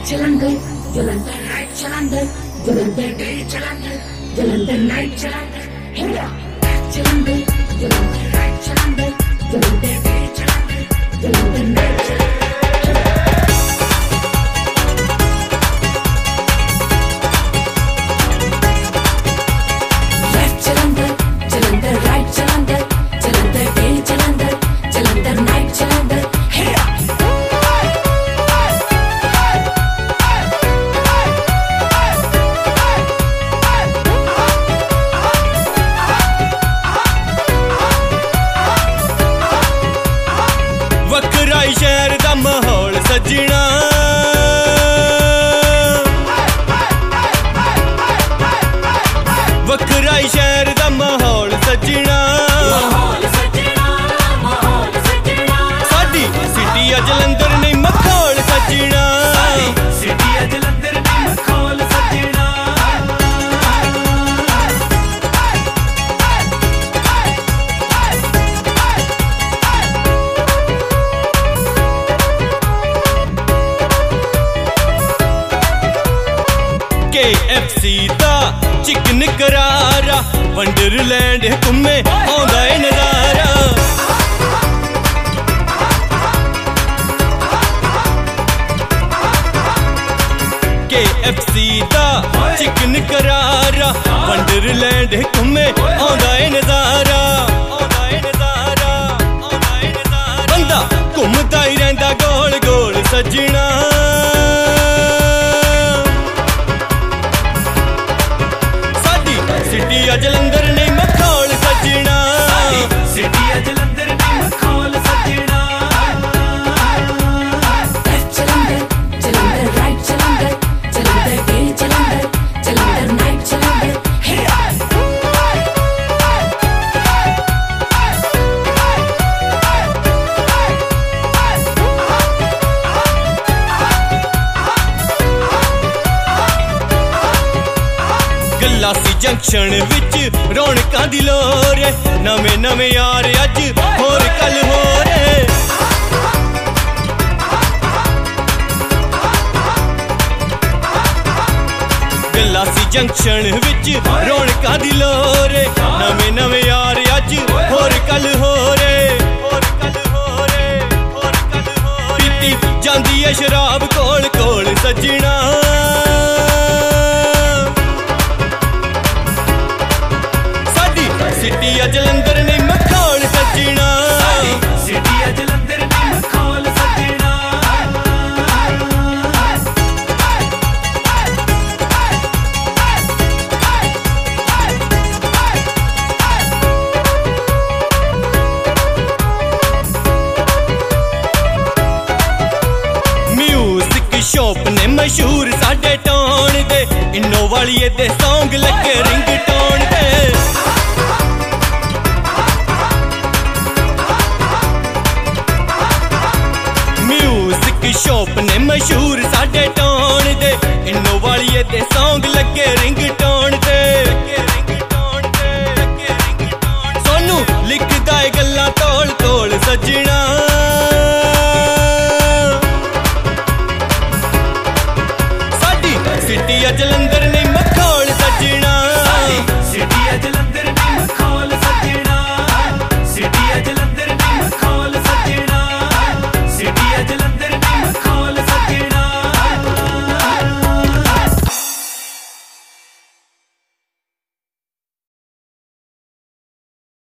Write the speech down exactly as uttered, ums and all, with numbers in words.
Jalandhar, Jalandhar right, Jalandhar, Jalandhar day, Jalandhar, Jalandhar night, Jalandhar. Here, Jalandhar, Jalandhar right, Jalandhar, Jalandhar day, Jalandhar, Jalandhar night, Jalandhar. Left Jalandhar, Jalandhar right, Jalandhar, Jalandhar day, Jalandhar, Jalandhar night, Jalandhar. Here. वखराई शहर दा माहौल सजना वखराई शहर दा माहौल सजना साडी city आ जलंधर नहीं मखौल सजना सिटी आ जलंधर नहीं मखौल सजना के एफ सी दा चिकन करारा वंडरलैंड घूमे आंदा है नजारा के एफ सी दा चिकन करारा वंडरलैंड घूमे आंदा है नजारा आंदा है नजारा आंदा है नजारा बंदा घूमदा ही रहिंदा गोल गोल सजना सिटी आ जलंधर नहीं मखौल सजना सिटी आ जलंधर नहीं मखौल सजना Left Jalandhar, Jalandhar right, Jalandhar, Jalandhar day, Jalandhar, Jalandhar night, Jalandhar. Here. गलासी जंक्शन विच रौनकां दी लोर नवे नवे यार अज होर कल होर गलासी जंक्शन विच रौनकां दी लोर नवे नवे यार अज होर कल होर होर कल होर होर कल होर पीती जांदी है शराब कोल कोल सजना सिटी आ जलंधर नहीं मखौल सजना सिटी आ जलंधर नहीं मखौल सजना म्यूजिक शॉप ने मशहूर साडे टाउन दे इन्नो वालिए दे सॉन्ग लगे रिंगटोन दे शॉप ने मशहूर साडे टाउन दे इन्नो वालिए दे सॉन्ग लगे रिंगटोन ते सोनू लिखदा है गल्लां तोल तोल सजना